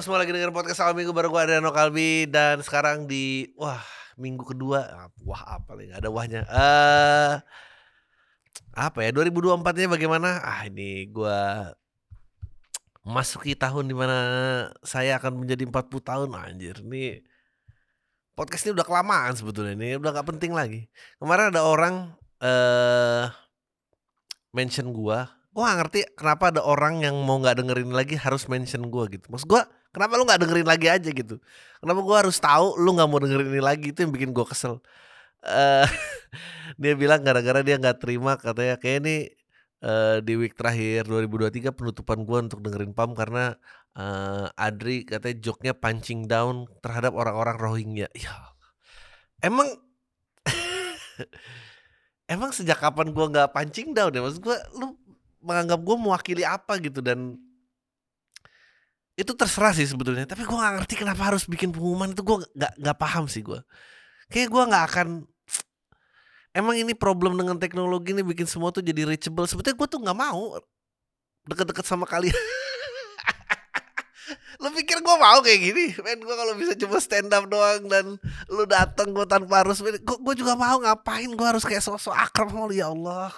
semua lagi denger podcast awal minggu bareng gue Adriano Kalbi. Dan sekarang di minggu kedua. Apa lagi, gak ada wahnya. Apa ya 2024-nya bagaimana? Ini gue masuki tahun dimana saya akan menjadi 40 tahun. Anjir, ini podcast ini udah kelamaan sebetulnya. Ini udah gak penting lagi. Kemarin ada orang mention gue gak ngerti kenapa ada orang yang mau gak dengerin lagi harus mention gue gitu. Maksud gue, kenapa lu gak dengerin lagi aja gitu? Kenapa gue harus tahu lu gak mau dengerin ini lagi? Itu yang bikin gue kesel. Dia bilang gara-gara dia gak terima, katanya kayak ini di week terakhir 2023 penutupan gue untuk dengerin PAM karena Adri katanya joke-nya punching down terhadap orang-orang Rohingya. Ya, emang emang sejak kapan gue gak punching down ya? Maksud gue, lu menganggap gue mewakili apa gitu. Dan itu terserah sih sebetulnya, tapi gue gak ngerti kenapa harus bikin pengumuman itu. Gue gak paham sih gue. Kayak gue gak akan. Emang ini problem dengan teknologi ini bikin semua tuh jadi reachable. Sebetulnya gue tuh gak mau deket-deket sama kalian. Lu pikir gue mau kayak gini? Men, gue kalau bisa cuma stand up doang dan lu datang gue tanpa harus, gue juga mau. Ngapain gue harus kayak sosok akrab sama lu, ya Allah.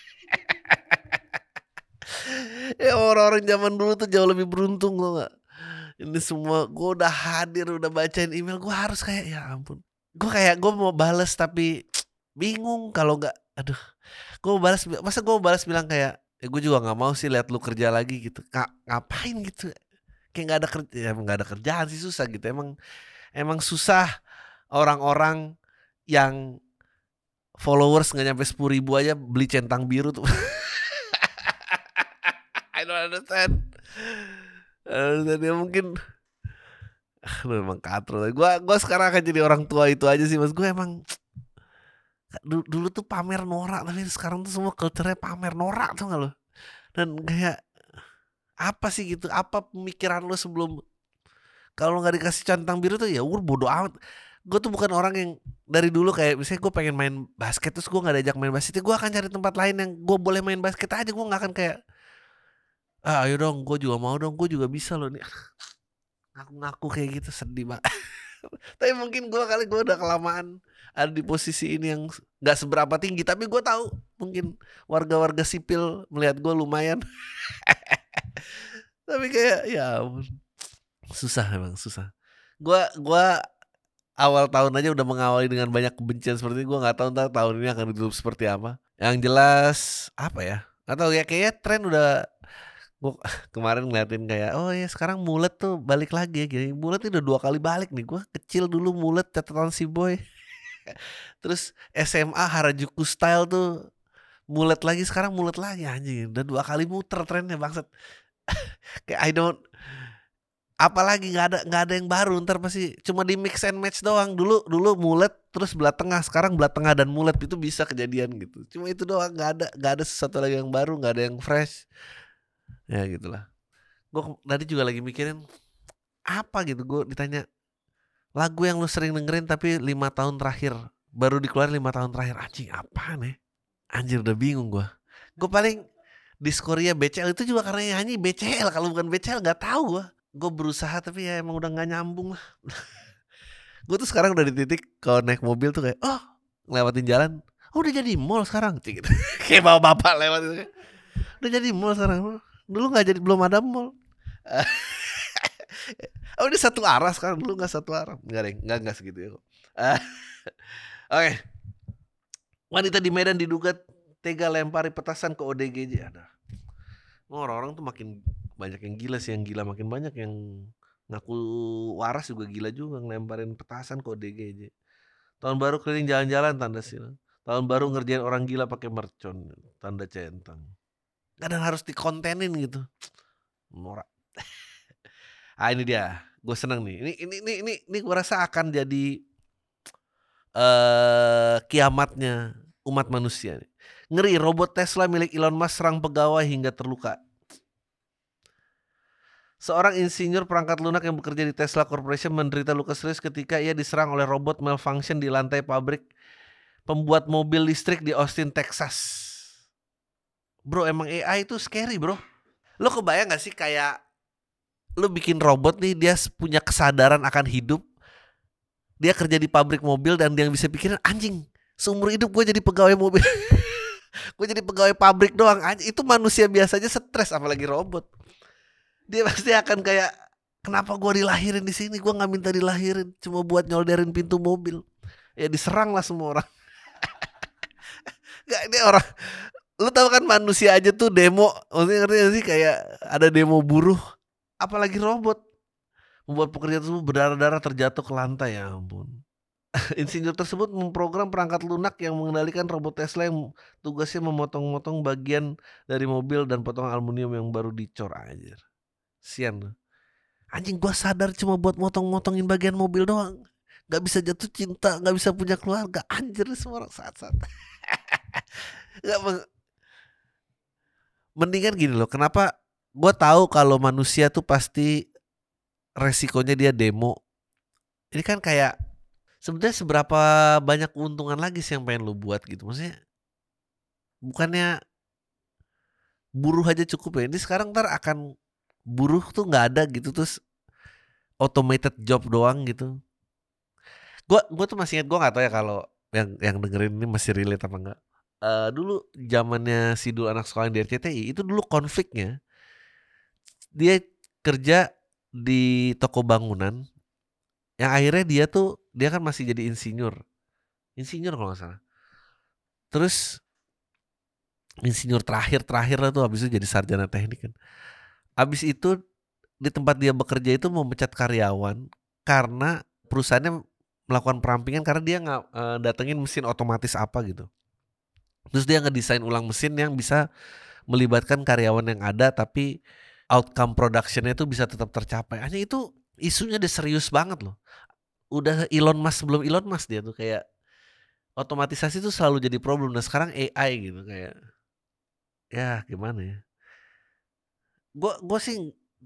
Ya orang-orang zaman dulu tuh jauh lebih beruntung, lo gak? Ini semua gue udah hadir, udah bacain email, gue harus kayak ya ampun. Gue mau bales tapi bingung kalau nggak. Aduh, gue mau balas, masa gue mau balas bilang kayak gue juga nggak mau sih lihat lu kerja lagi gitu. Ngapain gitu? Kayak nggak ada kerja, ya nggak ada kerjaan sih, susah gitu. Emang susah orang-orang yang followers nggak nyampe 10.000 aja beli centang biru tuh. I don't understand. Dan ya mungkin lu emang katro. Gue sekarang akan jadi orang tua itu aja sih, mas. Gue emang dulu tuh pamer norak, tapi sekarang tuh semua culture-nya pamer norak, tuh gak lo? Dan kayak apa sih gitu? Apa pemikiran lo sebelum kalau nggak dikasih centang biru tuh ya udah bodo amat. Gue tuh bukan orang yang dari dulu kayak misalnya gue pengen main basket terus gue nggak diajak main basket, gue akan cari tempat lain yang gue boleh main basket aja. Gue nggak akan kayak ayo dong, gue juga mau dong, gue juga bisa loh nih. Ngaku-ngaku kayak gitu, sedih banget. Tapi mungkin gue udah kelamaan ada di posisi ini yang nggak seberapa tinggi, tapi gue tahu mungkin warga-warga sipil melihat gue lumayan. Tapi kayak ya ampun, susah, emang susah. Gue awal tahun aja udah mengawali dengan banyak kebencian seperti ini. Gue nggak tahu ntar tahun ini akan ditutup seperti apa. Yang jelas apa ya? Nggak tahu ya, kayaknya tren udah. Gue kemarin ngeliatin kayak ya sekarang mulet tuh balik lagi ya gini. Mulet udah 2 kali balik nih. Gue kecil dulu mulet catatan si boy. Terus SMA Harajuku style tuh mulet lagi, sekarang mulet lagi anjing. Udah 2 kali muter trennya, bangsat. Kayak I don't, apalagi nggak ada yang baru. Ntar pasti cuma di mix and match doang. Dulu mulet terus belah tengah, sekarang belah tengah dan mulet, itu bisa kejadian gitu. Cuma itu doang, nggak ada sesuatu lagi yang baru, nggak ada yang fresh. Ya gitulah. Gue tadi juga lagi mikirin apa gitu. Gue ditanya lagu yang lu sering dengerin tapi 5 tahun terakhir, baru dikeluarin 5 tahun terakhir. Anjing, apaan ya? Anjir, udah bingung gue. Gue paling Diskoria BCL itu juga karena nyanyi BCL. Kalau bukan BCL gak tahu gue. Gue berusaha tapi ya emang udah gak nyambung lah. Gue tuh sekarang udah di titik kalau naik mobil tuh kayak ngelewatin jalan, udah jadi mall sekarang gitu. Kayak bawa bapak lewat itu kayak, udah jadi mall sekarang. Dulu gak jadi, belum ada mall. Udah satu arah sekarang, dulu gak satu arah. Enggak segitu ya kok. Oke. Wanita di Medan diduga tega lempari petasan ke ODGJ. Ada orang-orang tuh makin banyak yang gila sih, yang gila makin banyak, yang ngaku waras juga gila juga ngelemparin petasan ke ODGJ. Tahun baru keliling jalan-jalan tanda silang. Tahun baru ngerjain orang gila pakai mercon tanda centang. Kadang harus dikontenin gitu. Norak. Ini dia. Gue seneng nih. Ini gue rasa akan jadi kiamatnya umat manusia nih. Ngeri, robot Tesla milik Elon Musk serang pegawai hingga terluka. Seorang insinyur perangkat lunak yang bekerja di Tesla Corporation menderita luka serius ketika ia diserang oleh robot malfunction di lantai pabrik pembuat mobil listrik di Austin, Texas. Bro, emang AI itu scary, bro. Lo kebayang gak sih kayak Lu bikin robot nih, dia punya kesadaran akan hidup, dia kerja di pabrik mobil dan dia bisa pikirin, anjing, seumur hidup gue jadi pegawai mobil, gue jadi pegawai pabrik doang. Anjing, itu manusia biasanya stres, apalagi robot. Dia pasti akan kayak, kenapa gue dilahirin di sini? Gue nggak minta dilahirin, cuma buat nyolderin pintu mobil. Ya diserang lah semua orang. Gak, ini orang, lu tahu kan manusia aja tuh demo, maksudnya ngerti gak sih, kayak ada demo buruh, apalagi robot. Membuat pekerja tersebut berdarah-darah terjatuh ke lantai, ya ampun. Insinyur tersebut memprogram perangkat lunak yang mengendalikan robot Tesla yang tugasnya memotong-motong bagian dari mobil dan potongan aluminium yang baru dicor. Anjir, sian tuh. Anjing, gua sadar cuma buat motong-motongin bagian mobil doang, gak bisa jatuh cinta, gak bisa punya keluarga. Anjir, semua orang saat-saat. Gak, mendingan gini loh. Kenapa gua tahu kalau manusia tuh pasti resikonya dia demo. Ini kan kayak, sebenarnya seberapa banyak keuntungan lagi sih yang pengen lu buat gitu. Maksudnya bukannya buruh aja cukup ya. Ini sekarang ntar akan buruh tuh nggak ada gitu, terus automated job doang gitu. Gua tuh masih ingat, gua nggak tahu ya kalau yang dengerin ini masih relate apa enggak. Dulu zamannya si dulu anak sekolah di RCTI itu dulu konfliknya, dia kerja di toko bangunan yang akhirnya dia kan masih jadi insinyur kalau nggak salah. Terus insinyur terakhir lah tuh, habis itu jadi sarjana teknik kan. Habis itu di tempat dia bekerja itu memecat karyawan karena perusahaannya melakukan perampingan karena dia nggak datengin mesin otomatis apa gitu. Terus dia ngedesain ulang mesin yang bisa melibatkan karyawan yang ada tapi outcome productionnya itu bisa tetap tercapai. Hanya itu isunya udah serius banget loh. Udah Elon Musk sebelum Elon Musk dia tuh kayak otomatisasi tuh selalu jadi problem. Nah sekarang AI gitu kayak, ya gimana ya? Gue sih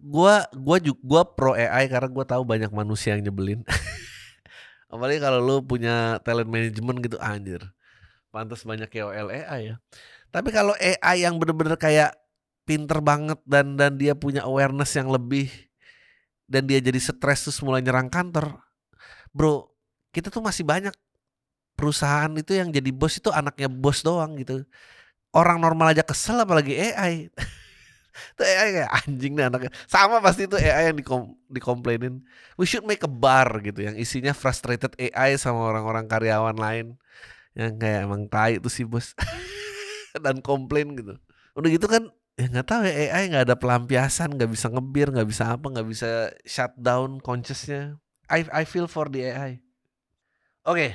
gue pro AI karena gue tahu banyak manusia yang nyebelin. Apalagi kalau lu punya talent management gitu, anjir. Pantas banyak KOL AI ya. Tapi kalau AI yang bener-bener kayak pinter banget dan dia punya awareness yang lebih dan dia jadi stres terus mulai nyerang kantor, bro, kita tuh masih banyak perusahaan itu yang jadi bos itu anaknya bos doang gitu. Orang normal aja kesel apalagi AI. Itu AI kayak anjing nih anaknya. Sama pasti itu AI yang dikomplainin. We should make a bar gitu yang isinya frustrated AI sama orang-orang karyawan lain yang kayak emang tai itu si bos dan komplain gitu. Udah gitu kan, ya nggak tahu ya, AI nggak ada pelampiasan, nggak bisa ngebir, nggak bisa apa, nggak bisa shutdown consciousnya. I feel for the AI. Oke.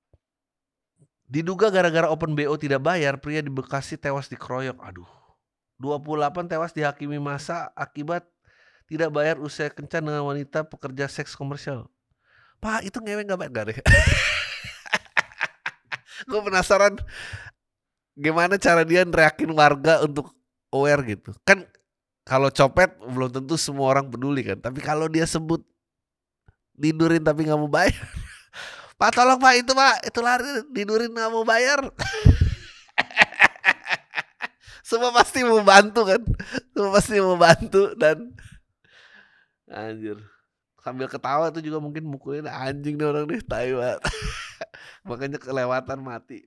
Diduga gara-gara open BO tidak bayar, pria di Bekasi tewas dikeroyok. Aduh. 28 tewas dihakimi massa akibat tidak bayar usai kencan dengan wanita pekerja seks komersial. Pak, itu ngewe gak bayar? Gak deh. Gue penasaran gimana cara dia neriakin warga untuk aware gitu. Kan kalau copet belum tentu semua orang peduli kan. Tapi kalau dia sebut tidurin tapi gak mau bayar. Pak tolong pak, itu lari tidurin gak mau bayar. Semua pasti mau bantu kan. Semua pasti mau bantu dan anjir. Sambil ketawa tuh juga mungkin mukulin, anjing nih orang nih, tai banget. Makanya kelewatan mati.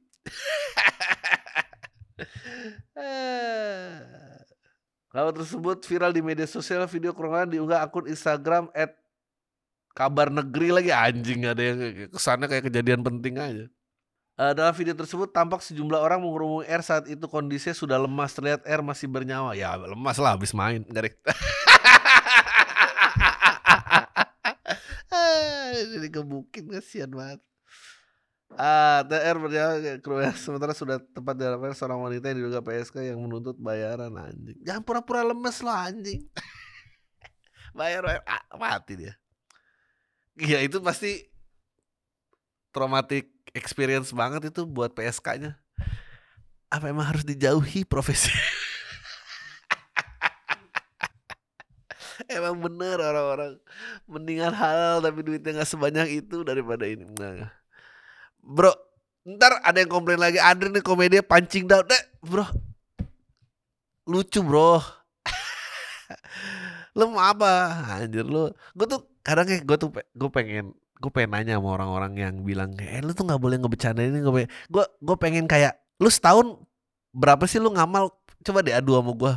Kabar tersebut viral di media sosial. Video kerongan diunggah akun Instagram @kabarnegeri lagi, anjing, ada yang kesannya kayak kejadian penting aja. Dalam video tersebut tampak sejumlah orang mengerumuni R saat itu kondisinya sudah lemas. Terlihat R masih bernyawa. Ya lemas lah habis main. Jadi kebukin, kasihan banget. TR bernyawa keruya. Sementara sudah tepat dilaporkan seorang wanita yang diduga PSK yang menuntut bayaran, anjing. Jangan pura-pura lemes lah anjing. Bayar mati dia. Iya itu pasti traumatic experience banget itu buat PSK-nya. Apa emang harus dijauhi profesi? Emang bener orang-orang mendingan halal tapi duitnya gak sebanyak itu daripada ini. Nah. Bro, ntar ada yang komplain lagi, Andre nih komedi pancing down deh, bro. Lucu bro. Lu mau apa? Anjir lu. Gue tuh kadang kayak gue pengen nanya sama orang-orang yang bilang kayak, lu tuh nggak boleh ngebecandain ini, gue pengen kayak, lu setahun berapa sih lu ngamal? Coba deh adu sama gue.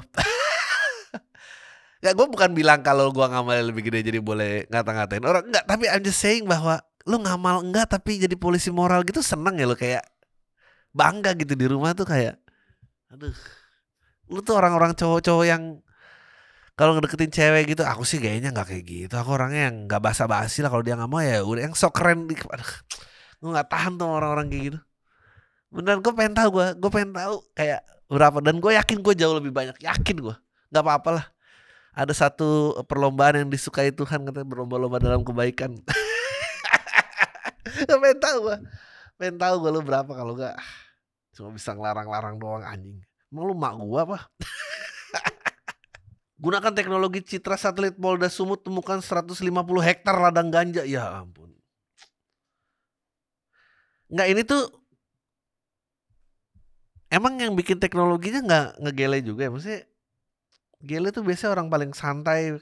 Gak, gue bukan bilang kalau gue ngamal lebih gede jadi boleh ngata-ngatain orang, enggak. Tapi I'm just saying bahwa lu ngamal enggak tapi jadi polisi moral gitu seneng ya lu, kayak bangga gitu di rumah tuh kayak, aduh, lu tuh orang-orang cowok-cowok yang kalau ngedeketin cewek gitu, aku sih kayaknya nggak kayak gitu. Aku orangnya yang nggak basa-basi lah. Kalau dia nggak mau ya udah, yang sok keren. Aduh, gue nggak tahan tuh orang-orang kayak gitu. Beneran, gue pengen tahu kayak berapa. Dan gue yakin gue jauh lebih banyak. Yakin gue. Nggak apa-apa lah. Ada satu perlombaan yang disukai Tuhan, katanya berlomba-lomba dalam kebaikan. Pengen tahu gue. Pengen tahu gue lu berapa, kalau nggak cuma bisa ngelarang-larang doang anjing. Emang lu mak gue apa? Gunakan teknologi citra satelit Polda Sumut, temukan 150 hektar ladang ganja. Ya ampun. Nggak, ini tuh emang yang bikin teknologinya nggak ngegele juga ya? Maksudnya gele tuh biasanya orang paling santai.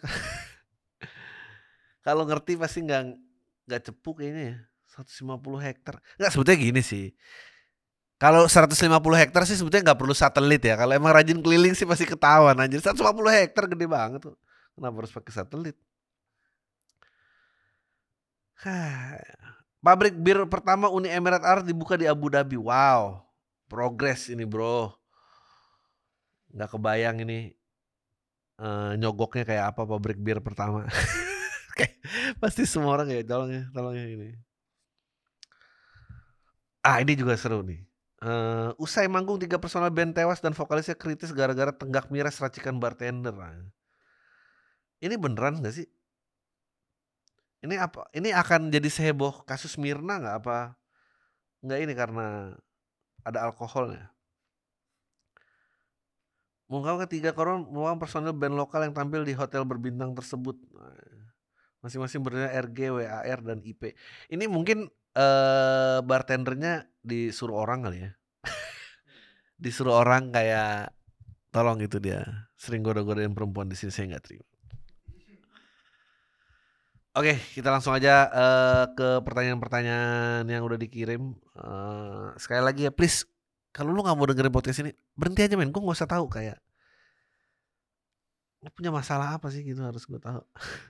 Kalau ngerti pasti nggak cepu kayaknya ya. 150 hektar. Nggak, sebetulnya gini sih. Kalau 150 hektar sih sebetulnya nggak perlu satelit ya. Kalau emang rajin keliling sih pasti ketahuan anjir. 150 hektar gede banget tuh. Kenapa harus pakai satelit? Hah. Pabrik bir pertama Uni Emirat Arab dibuka di Abu Dhabi. Wow. Progres ini, Bro. Nggak kebayang ini nyogoknya kayak apa pabrik bir pertama. Kayak pasti semua orang kayak tolong ya ini. Ah, ini juga seru nih. Usai manggung 3 personel band tewas dan vokalisnya kritis gara-gara tenggak miras racikan bartender. Nah, ini beneran gak sih? Ini apa? Ini akan jadi seheboh kasus Mirna nggak apa? Nggak, ini karena ada alkoholnya. Mengungkapkan 3 korban merupakan personel band lokal yang tampil di hotel berbintang tersebut. Nah, masing-masing bernama RG, WAR, dan IP. Ini mungkin bartendernya disuruh orang kali ya. Disuruh orang kayak, tolong itu dia sering goda-godain perempuan di sini, saya nggak terima. Oke, kita langsung aja ke pertanyaan-pertanyaan yang udah dikirim. Sekali lagi ya, please, kalau lu nggak mau dengerin podcast ini, berhenti aja men. Gue nggak usah tahu kayak lu punya masalah apa sih gitu, harus gue tahu.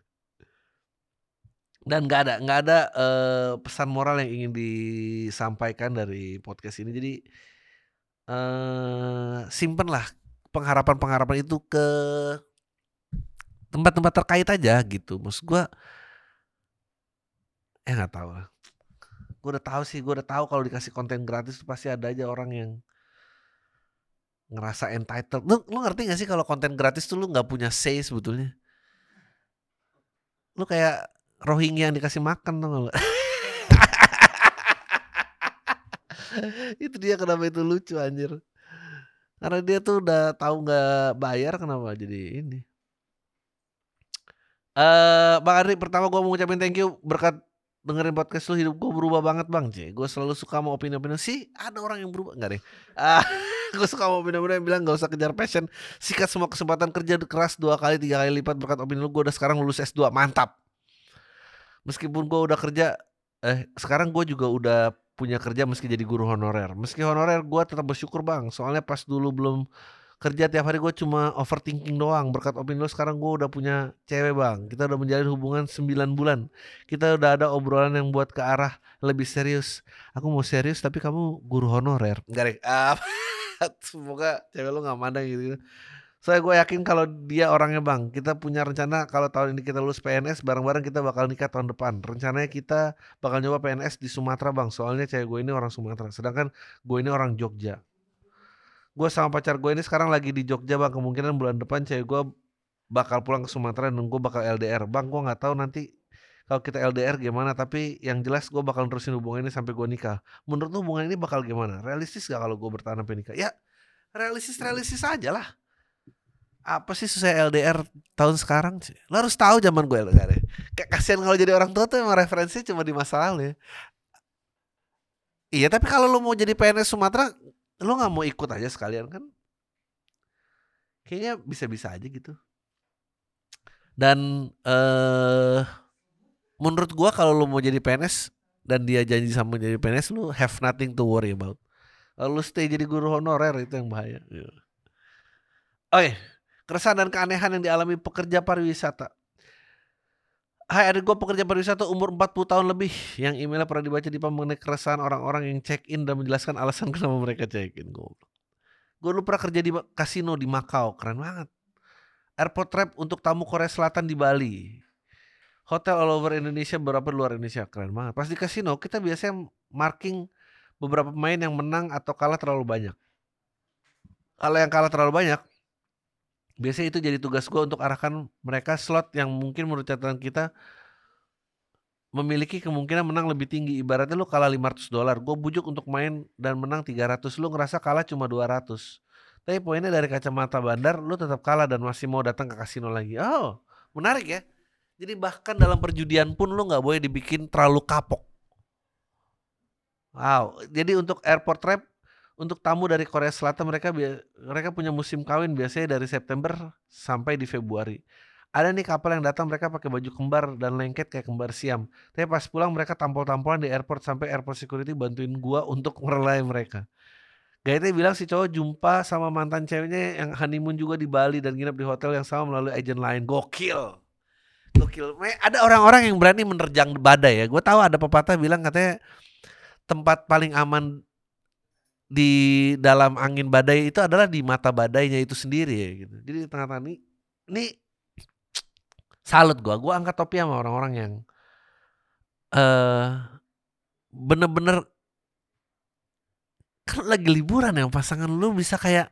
Dan nggak ada pesan moral yang ingin disampaikan dari podcast ini. Jadi simpenlah pengharapan-pengharapan itu ke tempat-tempat terkait aja gitu. Maksud gue, nggak tahu lah. Gue udah tahu kalau dikasih konten gratis tuh pasti ada aja orang yang ngerasa entitled. Lu ngerti gak sih kalau konten gratis tuh lu nggak punya say sebetulnya. Lu kayak Rohingya yang dikasih makan, tuh nggak? Itu dia kenapa itu lucu anjir. Karena dia tuh udah tahu nggak bayar, kenapa jadi ini. Bang Adri, pertama gue mau ngucapin thank you berkat dengerin podcast lu, hidup gue berubah banget bang. Gue selalu suka sama opini-opini sih, ada orang yang berubah nggak deh. Gue suka sama opini-opini yang bilang gak usah kejar passion, sikat semua kesempatan kerja keras 2 kali 3 kali lipat. Berkat opini lu gue udah sekarang lulus S2, mantap. Meskipun gue udah kerja, sekarang gue juga udah punya kerja meski jadi guru honorer. Meski honorer gue tetap bersyukur bang, soalnya pas dulu belum kerja tiap hari gue cuma overthinking doang. Berkat opini lo sekarang gue udah punya cewek bang. Kita udah menjalin hubungan 9 bulan. Kita udah ada obrolan yang buat ke arah lebih serius. Aku mau serius tapi kamu guru honorer. Enggak deh. Semoga cewek lo gak mandang gitu. Soalnya gue yakin kalau dia orangnya bang. Kita punya rencana kalau tahun ini kita lulus PNS, bareng-bareng kita bakal nikah tahun depan. Rencananya kita bakal nyoba PNS di Sumatera bang. Soalnya cewek gue ini orang Sumatera, sedangkan gue ini orang Jogja. Gue sama pacar gue ini sekarang lagi di Jogja bang. Kemungkinan bulan depan cewek gue bakal pulang ke Sumatera dan gue bakal LDR. Bang, gue gak tahu nanti kalau kita LDR gimana. Tapi yang jelas gue bakal terusin hubungan ini sampai gue nikah. Menurut lu hubungan ini bakal gimana? Realistis gak kalau gue bertahan sampai nikah? Ya realistis aja lah. Apa sih susah LDR tahun sekarang sih? Lo harus tahu zaman gue LDR ya. Kayak kasihan kalau jadi orang tua tuh emang referensinya cuma di masa lalu ya. Iya, tapi kalau lo mau jadi PNS Sumatera, lo gak mau ikut aja sekalian kan? Kayaknya bisa-bisa aja gitu. Dan menurut gua kalau lu mau jadi PNS dan dia janji sama jadi PNS, lu have nothing to worry about. Kalau lu stay jadi guru honorer itu yang bahaya. Iya. Oke, keresahan dan keanehan yang dialami pekerja pariwisata. Hai, ada gue pekerja pariwisata umur 40 tahun lebih yang emailnya pernah dibaca di mengenai keresahan orang-orang yang check-in dan menjelaskan alasan kenapa mereka check-in. Gue dulu pernah kerja di kasino di Macau, keren banget. Airport trap untuk tamu Korea Selatan di Bali. Hotel all over Indonesia, beberapa di luar Indonesia, keren banget. Pas di kasino kita biasanya marking beberapa pemain yang menang atau kalah terlalu banyak. Kalau yang kalah terlalu banyak, biasanya itu jadi tugas gue untuk arahkan mereka slot yang mungkin menurut catatan kita memiliki kemungkinan menang lebih tinggi. Ibaratnya lu kalah $500, gue bujuk untuk main dan menang 300, lu ngerasa kalah cuma 200. Tapi poinnya dari kacamata bandar, lu tetap kalah dan masih mau datang ke kasino lagi. Oh, menarik ya. Jadi bahkan dalam perjudian pun lu nggak boleh dibikin terlalu kapok. Wow. Jadi untuk airport trap, untuk tamu dari Korea Selatan mereka punya musim kawin biasanya dari September sampai di Februari. Ada nih kapal yang datang mereka pakai baju kembar dan lengket kayak kembar Siam. Tapi pas pulang mereka tampol-tampolan di airport sampai airport security bantuin gua untuk merelai mereka. Gaitnya bilang si cowok jumpa sama mantan ceweknya yang honeymoon juga di Bali dan nginep di hotel yang sama melalui agent lain. Gokil. Gokil. Ada orang-orang yang berani menerjang badai ya. Gue tahu ada pepatah bilang katanya tempat paling aman di dalam angin badai itu adalah di mata badainya itu sendiri ya gitu. Jadi di tengah-tengah ini salut gua angkat topi sama orang-orang yang eh bener-bener kan lagi liburan ya pasangan lu bisa kayak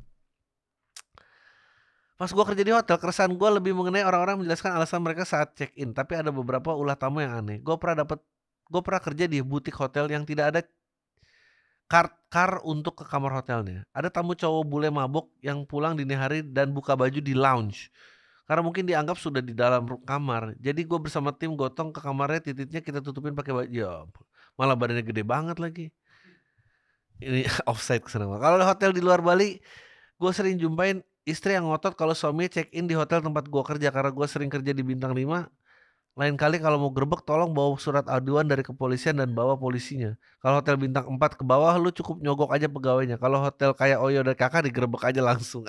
pas gua kerja di hotel keresahan gua lebih mengenai orang-orang menjelaskan alasan mereka saat check in, tapi ada beberapa ulah tamu yang aneh. Gua pernah kerja di butik hotel yang tidak ada car untuk ke kamar hotelnya. Ada tamu cowok bule mabuk yang pulang dini hari dan buka baju di lounge. Karena mungkin dianggap sudah di dalam kamar. Jadi gue bersama tim gotong ke kamarnya, titiknya kita tutupin pakai baju. Ya, malah badannya gede banget lagi. Ini offside kesana. Kalau hotel di luar Bali, gue sering jumpain istri yang ngotot kalau suami check in di hotel tempat gue kerja. Karena gue sering kerja di bintang 5. Lain kali kalau mau gerbek tolong bawa surat aduan dari kepolisian dan bawa polisinya. Kalau hotel bintang 4 ke bawah lu cukup nyogok aja pegawainya. Kalau hotel kayak Oyo dan Kakak digerebek aja langsung.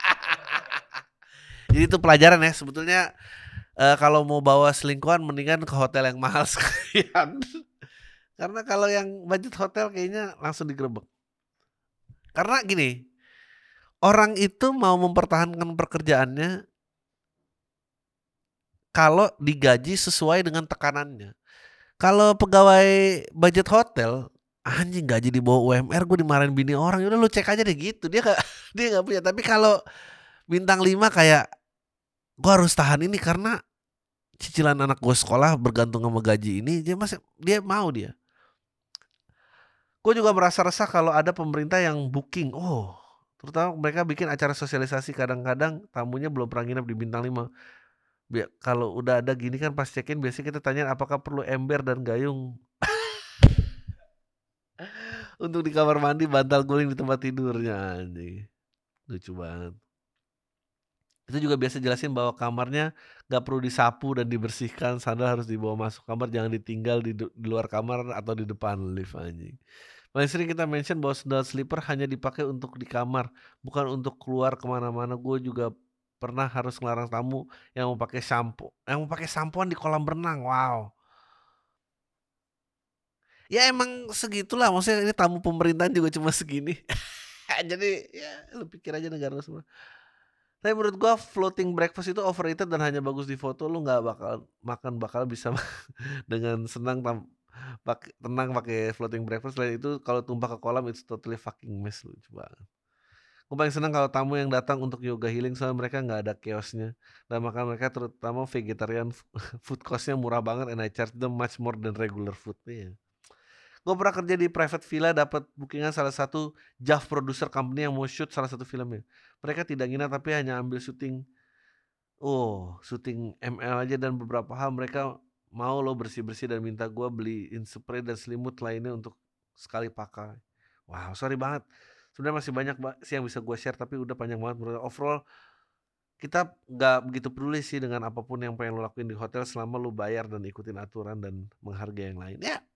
Jadi itu pelajaran ya sebetulnya. Kalau mau bawa selingkuhan mendingan ke hotel yang mahal sekalian. Karena kalau yang budget hotel kayaknya langsung digerebek. Karena gini, orang itu mau mempertahankan pekerjaannya kalau digaji sesuai dengan tekanannya. Kalau pegawai budget hotel, anjing gaji di bawah UMR gue dimarahin bini orang. Yaudah lu cek aja deh gitu. Dia gak dia nggak punya. Tapi kalau bintang 5 kayak gue harus tahan ini karena cicilan anak gue sekolah bergantung sama gaji ini. Dia mau dia. Gue juga merasa resah kalau ada pemerintah yang booking. Oh, terutama mereka bikin acara sosialisasi kadang-kadang tamunya belum pernah nginep di bintang 5. Kalau udah ada gini kan pas check-in biasanya kita tanya apakah perlu ember dan gayung untuk di kamar mandi, bantal guling di tempat tidurnya anjing. Lucu banget. Itu juga biasa jelasin bahwa kamarnya gak perlu disapu dan dibersihkan, sandal harus dibawa masuk kamar, jangan ditinggal di luar kamar atau di depan lift anjing. Paling sering kita mention bahwa sandal slipper hanya dipakai untuk di kamar, bukan untuk keluar kemana-mana. Gue juga pernah harus ngelarang tamu yang mau pakai sampoan di kolam renang. Wow. Ya emang segitulah, maksudnya ini tamu pemerintahan juga cuma segini. Jadi ya lu pikir aja negara semua. Tapi menurut gua floating breakfast itu overrated dan hanya bagus di foto. Lu nggak bakal bisa dengan tenang pakai floating breakfast. Selain itu kalau tumpah ke kolam it's totally fucking mess. Lucu banget. Gue paling senang kalau tamu yang datang untuk yoga healing soalnya mereka nggak ada chaosnya dan makan mereka terutama vegetarian food costnya murah banget and I charge them much more than regular food nih. Gue pernah kerja di private villa dapat bookingan salah satu JAV producer company yang mau shoot salah satu filmnya. Mereka tidak nginap tapi hanya ambil syuting ML aja dan beberapa hal mereka mau lo bersih-bersih dan minta gue beliin spray dan selimut lainnya untuk sekali pakai. Wow, sorry banget. Sebenarnya masih banyak sih yang bisa gue share tapi udah panjang banget. Overall kita nggak begitu peduli sih dengan apapun yang pengen lo lakuin di hotel selama lo bayar dan ikutin aturan dan menghargai yang lain. Ya,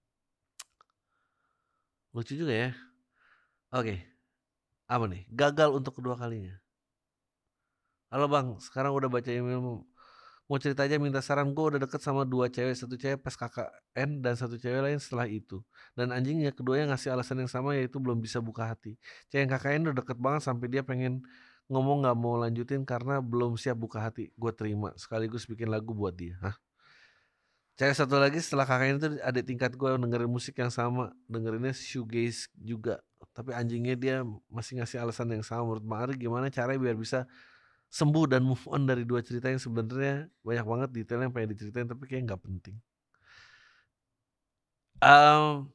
lucu juga ya. Oke, apa nih? Gagal untuk kedua kalinya. Halo bang, sekarang udah baca email mau cerita aja minta saran. Gue udah deket sama 2 cewek, satu cewek pas KKN dan satu cewek lain setelah itu. Dan anjingnya keduanya ngasih alasan yang sama yaitu belum bisa buka hati. Cewek yang KKN udah deket banget sampai dia pengen ngomong nggak mau lanjutin karena belum siap buka hati. Gue terima, sekaligus bikin lagu buat dia. Hah? Cewek satu lagi setelah KKN itu adik tingkat gue dengerin musik yang sama, dengerinnya shoegaze juga. Tapi anjingnya dia masih ngasih alasan yang sama. Menurut Bang Ari gimana caranya biar bisa sembuh dan move on dari 2 cerita yang sebenarnya banyak banget detail yang pengen diceritain tapi kayaknya nggak penting. Mmm,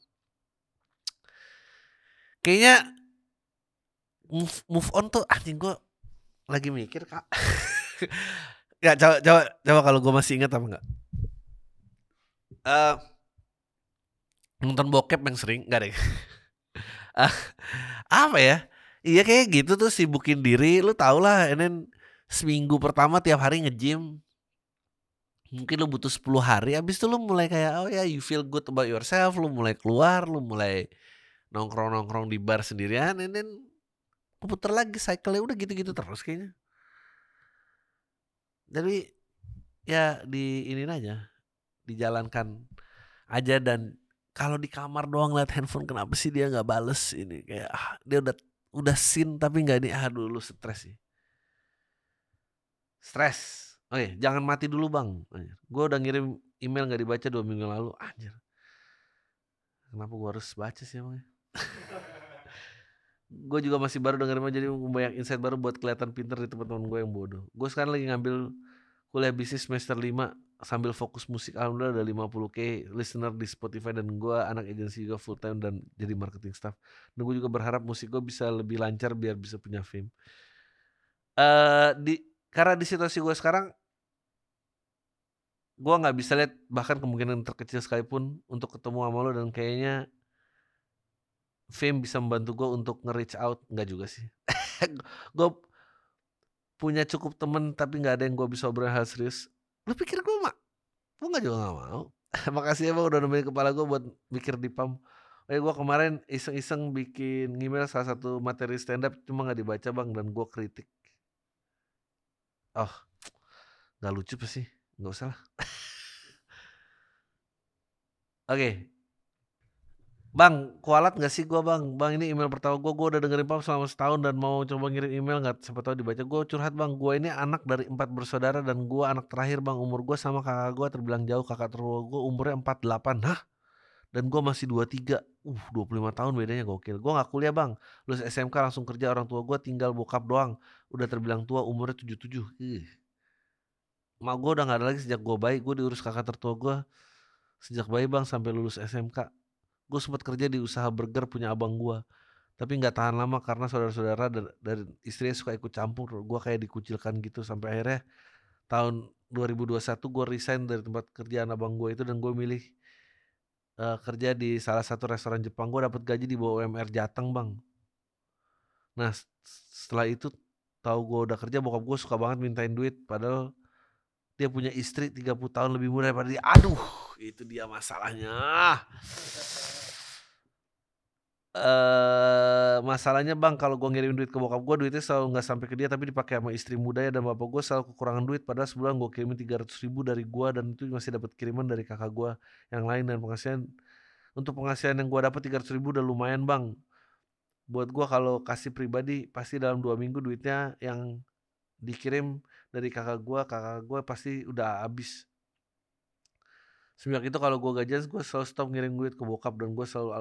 Kayaknya move on tuh anjing gua lagi mikir, Kak. Ya coba coba coba kalau gua masih ingat apa enggak? Eee, Nonton bokep yang sering enggak deh. Ah, apa ya? Iya kayak gitu tuh sibukin diri, lu tahulah and then seminggu pertama tiap hari nge-gym, mungkin lu butuh 10 hari, habis itu lu mulai kayak, oh ya you feel good about yourself, lu mulai keluar, lu mulai nongkrong-nongkrong di bar sendirian and then keputar lagi cycle-nya udah gitu-gitu terus kayaknya. Jadi ya diinin aja, dijalankan aja dan kalau di kamar doang liat handphone kenapa sih dia nggak bales ini kayak dia udah sin tapi nggak ini aduh lu stres sih. Stres. Oke, jangan mati dulu bang. Gue udah ngirim email nggak dibaca 2 minggu lalu. Anjir, kenapa gue harus baca sih emangnya? Gue juga masih baru dengerin jadi banyak insight baru buat kelihatan pinter di teman-teman gue yang bodoh. Gue sekarang lagi ngambil kuliah bisnis semester 5 sambil fokus musik. Alhamdulillah ada 50K listener di Spotify dan gue anak agensi juga full time dan jadi marketing staff. Dan gue juga berharap musik gue bisa lebih lancar biar bisa punya fame. Karena di situasi gue sekarang gue nggak bisa lihat bahkan kemungkinan terkecil sekalipun untuk ketemu sama lo dan kayaknya fame bisa membantu gue untuk nge-reach out. Nggak juga sih. Gue punya cukup temen tapi nggak ada yang gue bisa obrolin hal serius. Lu pikir gue nggak juga nggak mau. Makasih ya bang udah nemenin kepala gue buat mikir di PAM. Gue kemarin iseng-iseng bikin email salah satu materi stand up cuma nggak dibaca bang dan gue kritik. Oh, nggak lucu pasti, nggak usah lah. Oke, bang, kualat nggak sih gue bang? Bang ini email pertama gue udah dengerin PAM selama setahun dan mau coba ngirim email nggak siapa tahu dibaca. Gue curhat bang, gue ini anak dari 4 bersaudara dan gue anak terakhir bang. Umur gue sama kakak gue terbilang jauh, kakak tertua gue umurnya 48. Hah? Dan gue masih 23. 25 tahun bedanya gokil. Gue gak kuliah bang, lulus SMK langsung kerja, orang tua gue tinggal bokap doang. Udah terbilang tua, umurnya 77. Mak gue udah gak ada lagi sejak gue bayi. Gue diurus kakak tertua gue sejak bayi bang sampai lulus SMK. Gue sempat kerja di usaha burger punya abang gue, tapi gak tahan lama karena saudara-saudara dan istrinya suka ikut campur. Gue kayak dikucilkan gitu sampai akhirnya tahun 2021 gue resign dari tempat kerjaan abang gue itu dan gue milih kerja di salah satu restoran Jepang. Gue dapet gaji di bawah UMR Jateng bang. Nah setelah itu tahu gue udah kerja, bokap gue suka banget mintain duit padahal dia punya istri 30 tahun lebih muda daripada dia. Aduh, itu dia masalahnya. Masalahnya bang kalau gue ngirim duit ke bokap gue, duitnya selalu nggak sampai ke dia tapi dipakai sama istri mudanya dan bapak gue selalu kekurangan duit padahal sebulan gue kirimin 300.000 dari gue dan itu masih dapat kiriman dari kakak gue yang lain dan penghasilan yang gue dapat 300.000 udah lumayan bang. Buat gue kalau kasih pribadi pasti dalam 2 minggu duitnya yang dikirim dari kakak gue pasti udah habis. Semenjak itu kalau gue gajian gue selalu stop ngirim duit ke bokap dan gue selalu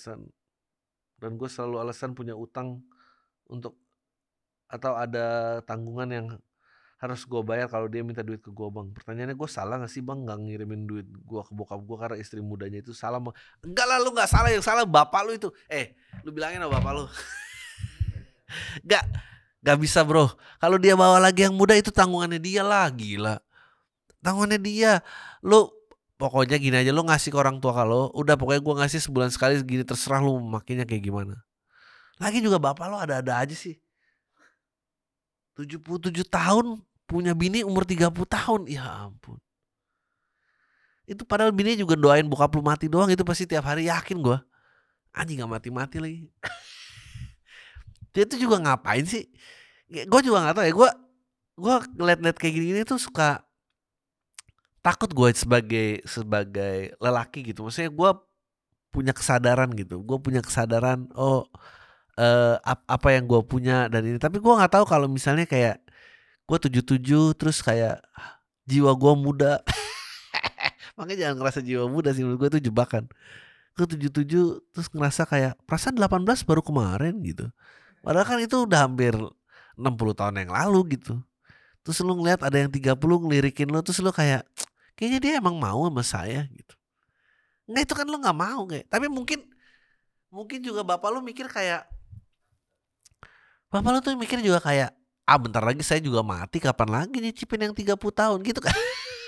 alasan punya utang untuk atau ada tanggungan yang harus gue bayar kalau dia minta duit ke gue bang. Pertanyaannya gue salah gak sih bang nggak ngirimin duit gue ke bokap gue karena istri mudanya itu salah bang? Enggak lah, lu nggak salah, yang salah bapak lu itu. Lu bilangin sama bapak lu. Gak gak bisa bro. Kalau dia bawa lagi yang muda itu tanggungannya dia lah, gila. Tanggungannya dia. Lu pokoknya gini aja, lu ngasih ke orang tua kalau udah pokoknya gue ngasih sebulan sekali segini, terserah lu makinnya kayak gimana. Lagi juga bapak lu ada-ada aja sih. 77 tahun punya bini umur 30 tahun. Ya ampun. Itu padahal bini juga doain bokap lu mati doang, itu pasti tiap hari, yakin gua. Anjing gak mati-mati lagi. Dia tuh juga ngapain sih? Gue juga gak tahu ya. Gue ngeliat-ngeliat kayak gini-gini tuh suka takut gue sebagai lelaki gitu. Maksudnya gue punya kesadaran gitu. Gue punya kesadaran, oh apa yang gue punya dan ini. Tapi gue nggak tahu kalau misalnya kayak gue 77 terus kayak jiwa gue muda. Makanya jangan ngerasa jiwa muda sih, menurut gue itu jebakan. Gue 77 terus ngerasa kayak perasaan 18 baru kemarin gitu. Padahal kan itu udah hampir 60 tahun yang lalu gitu. Terus lu ngeliat ada yang 30 ngelirikin lu, terus lu kayak kayaknya dia emang mau sama saya gitu. Enggak, itu kan lu gak mau kayak. Tapi mungkin juga bapak lu mikir kayak, bapak lu tuh mikir juga kayak, bentar lagi saya juga mati, kapan lagi nyicipin yang 30 tahun gitu kan.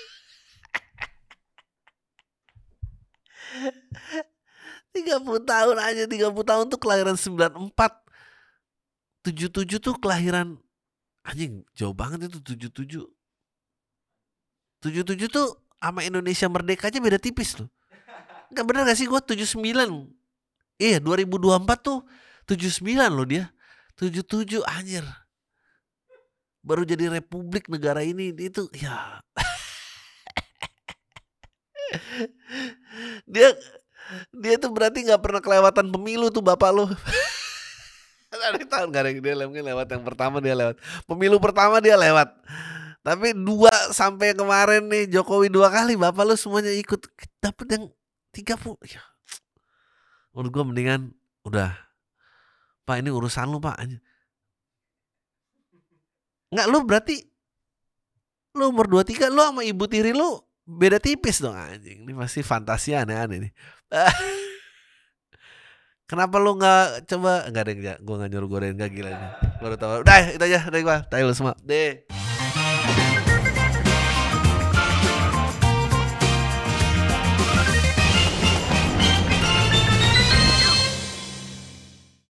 30 tahun aja, 30 tahun tuh kelahiran 94. 77 tuh kelahiran, anjing jauh banget itu 77. 77 tuh sama Indonesia merdeka aja beda tipis loh. Enggak, bener gak sih, gue 79. Iya 2024 tuh 79 loh dia. 77 anjir. Baru jadi republik negara ini itu ya. Dia tuh berarti gak pernah kelewatan pemilu tuh bapak lu. Dari tahun gak ada yang dia mungkin lewat yang pertama, dia lewat pemilu pertama, dia lewat. Tapi 2 sampai kemarin nih Jokowi 2 kali, bapak lu semuanya ikut dapet yang 30. Ya. Menurut gue mendingan udah, Pak ini urusan lu Pak. Enggak, lu berarti lu umur 23, lu sama ibu tiri lu beda tipis dong anjing. Ini pasti fantasi aneh-aneh nih. Kenapa lu gak coba, enggak ada yang gue gak nyuruh godain, gak gila nih. Baru tahu. Udah itu aja dari gue. Tai lu semua. Deh.